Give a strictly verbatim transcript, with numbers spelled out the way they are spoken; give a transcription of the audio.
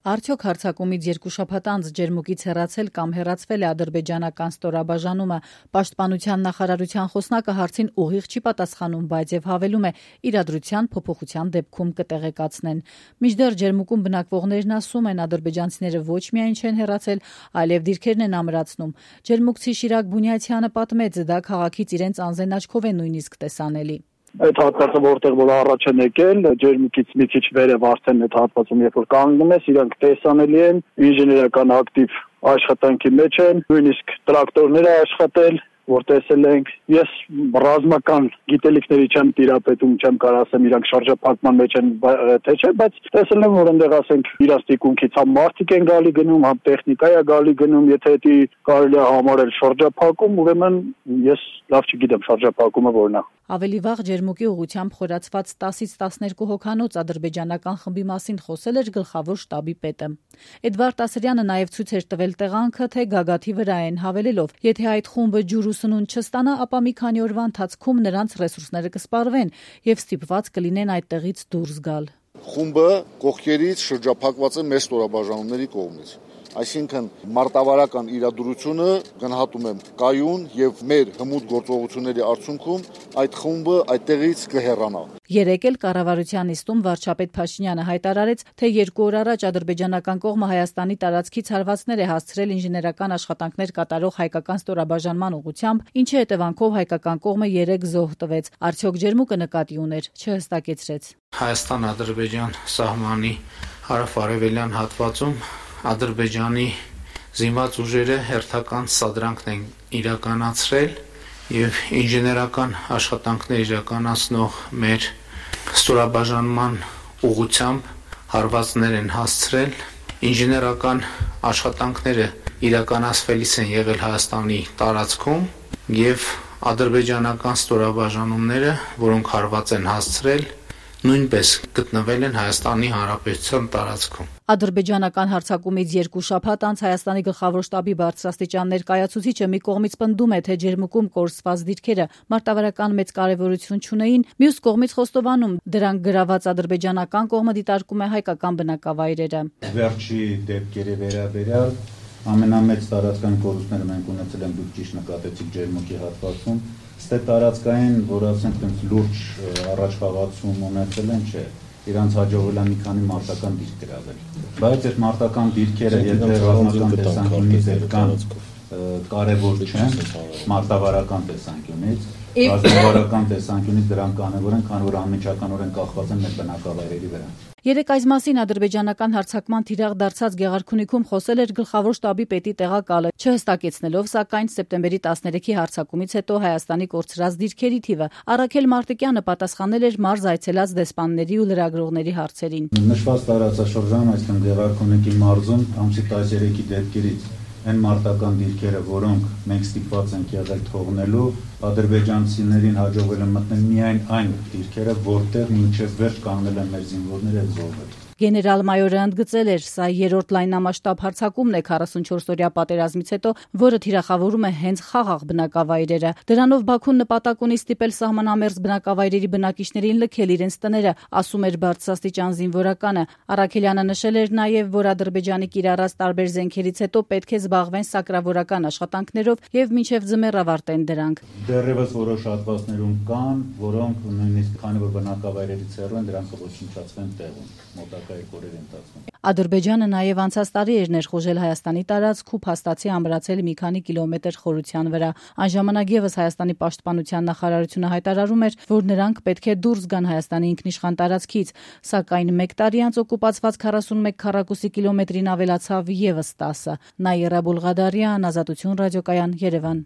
Արդյոք հարձակումից երկու շաբաթ անց ջերմուկից հեռացել կամ հեռացվել է ադրբեջանական ստորաբաժանումը, Պաշտպանության նախարարության խոսնակը հարցին ուղիղ չի պատասխանում, բայց եւ հավելում է իրադրության փոփոխության դեպքում կտեղեկացնեն։ Մինչդեռ ջերմուկում բնակվողներն ասում են, ադրբեջանցիները ոչ միայն չեն հեռացել, այլև դիրքերն են ամրացնում։ Ջերմուկցի Շիրակ Բունյացյանը պատմեց, դա քաղաքից իրենց անզեն աչքով է նույնիսկ տեսանելի։ Այդ հատվածը որտեղ որ առաջ են եկել, ջերմուկից մի քիչ վերև արդեն այդ հատվածում երբ որ կանգնում ես, իրանք տեսանելի են, ինժեներական ակտիվ աշխատանքի մեջ են, նույնիսկ տրակտորները աշխատել, որ տեսել ենք։ Ես ռազմական գիտելիքների չեմ տիրապետում, չեմ կարող ասեմ իրանք շարժափակման մեջ են թե չէ, բայց տեսել եմ, որ այնտեղ ասենք իրաց տիկունքից համ մարդիկ են գալի գնում, համ տեխնիկա է գալի գնում, եթե դա կարելի է համարել շարժափակում, ուրեմն ես լավ չգիտեմ շարժափակումը որն է։ Ավելի վաղ ջերմուկի ուղղությամբ խորացված տասից տասներկու հոգանոց ադրբեջանական խմբի մասին խոսել էր գլխավոր շտաբի պետը։ Էդվարդ Ասրյանը նաև ցույց էր տվել տեղանքը, թե գագաթի վրա են, հավելելով, եթե այդ խումբը ջուր ու սնունդ չստանա, ապա մի քանի օրվա ընթացքում նրանց ռեսուրսները կսպառվեն եւ ստիպված կլինեն այդտեղից դուրս գալ։ Խումբը կողքերից շրջափակված է մեծ ստորաբաժանումների կողմից։ Այսինքն մարտավարական իրադրությունը գնահատում եմ կայուն եւ մեր հմուտ գործողությունների արդյունքում այդ խումբը այդտեղից կհեռանա։ Երեկ էլ կառավարության նիստում վարչապետ Փաշինյանը հայտարարեց, թե երկու օր առաջ ադրբեջանական կողմը Հայաստանի տարածքից հարվածներ է հասցրել ինժեներական աշխատանքներ կատարող հայկական ստորաբաժանման ուղղությամբ, ինչի հետևանքով հայկական կողմը երեք զոհ տվեց։ Արդյոք ջերմուկը նկատի ուներ, չհստակեցրեց։ Հայաստան-Ադրբեջան սահմանի հարավ-արևելյան հատվածում Ադրբեջանի զինված ուժերը հերթական սադրանքն են իրականացրել եւ ինժեներական աշխատանքներ իրականացնող մեր ստորաբաժանման ուղղությամբ հարվածներ են հասցրել։ Ինժեներական աշխատանքները իրականացվելիս են եղել Հայաստանի տարածքում եւ ադրբեջանական ստորաբաժանումները, որոնք հարված են հասցրել, նույնպես գտնվել են Հայաստանի Հանրապետության տարածքում։ Ադրբեջանական հարձակումից երկու շաբաթ անց Հայաստանի գլխավոր շտաբի բարձրաստիճան ներկայացուցիչը մի կողմից պնդում է, թե ջերմուկում կորսված դիրքերը մարտավարական մեծ կարևորություն չունեին, մյուս կողմից խոստովանում, դրանք գրաված ադրբեջանական կողմը դիտարկում է հայկական բնակավայրերը։ Վերջի դեպքերի վերաբերյալ ամենամեծ տարածքային կորուստները մենք ունեցել ենք, դուք ճիշտ նկատեցիք ջերմուկի հատվածում, ստե տարածքային, որ ասենք այնպես լուրջ առաջխաղացում ունեցել են, չէ, իրանց հաջողվել է մի քանի մարտական դիրք գրավել։ Բայց այդ մարտական դիրքերը, եթե ռազմական տեսանկյունից կան, կարևոր չեն, մարտավարական տեսանկյունից, ռազմավարական տեսանկյունից դրանք կարևոր են, քանի որ անմիջականորեն կախված են մեր բնակավայրերի վրա։ Երեկ այս մասին ադրբեջանական հարձակման թիրախ դարձած Գեղարքունիքում խոսել էր գլխավոր շտաբի պետի տեղակալը, չհստակեցնելով սակայն սեպտեմբերի տասներեքի հարձակումից հետո Հայաստանի կորցրած դիրքերի թիվը։ Առաքել Մարտիկյանը պատասխանել էր մարզ այցելած դեսպանների ու լրագրողների հարցերին։ Նշված տարածաշրջանում, այսինքն Գեղարքունիքի մարզում ամսի տասներեքի դեպքերից այն մարտական դիրքերը, որոնք մենք ստիպված ենք եղել թողնելու, ադրբեջանցիներին հաջողվել է մտնել միայն այն դիրքերը, որտեղ մինչև վերջ կանգնել են մեր զինվորները եւ զոհվել։ Գեներալ-մայորը ընդգծել էր, սա երրորդ լայնամասշտաբ հարձակումն է քառասունչորսօրյա պատերազմից հետո, որը թիրախավորում է հենց խաղաղ բնակավայրերը։ Դրանով Բաքուն նպատակ ունի ստիպել սահմանամերձ բնակավայրերի բնակիչներին լքել իրենց տները, ասում էր բարձրաստիճան զինվորականը։ Առաքելյանը նշել էր նաև, որ Ադրբեջանի կիրառած տարբեր զենքերից հետո պետք է զբաղվեն սակրավորական աշխատանքներով եւ մինչեւ ձմեռ ավարտեն դրանք։ Դեռևս որոշ հատվածներում կան, որոնք նույնիսկ քանի որ բնակավայրերից հեռու են, դրանք կոչնչացվեն տեղում։ Ադրբեջանը նաև անցած տարի էր ներխուժել Հայաստանի տարածք ու փաստացի ամրացել մի քանի կիլոմետր խորության վրա։ Այն ժամանակ եւս Հայաստանի պաշտպանության նախարարությունը հայտարարում էր, որ նրանք պետք է դուրս գան Հայաստանի ինքնիշխան տարածքից, սակայն մեկ տարի անց օկուպացված քառասունմեկ քառակուսի կիլոմետրին ավելացավ եւս տասը։ Նաիրա Բուլղադարյան, Ազատություն ռադիոկայան, Երևան։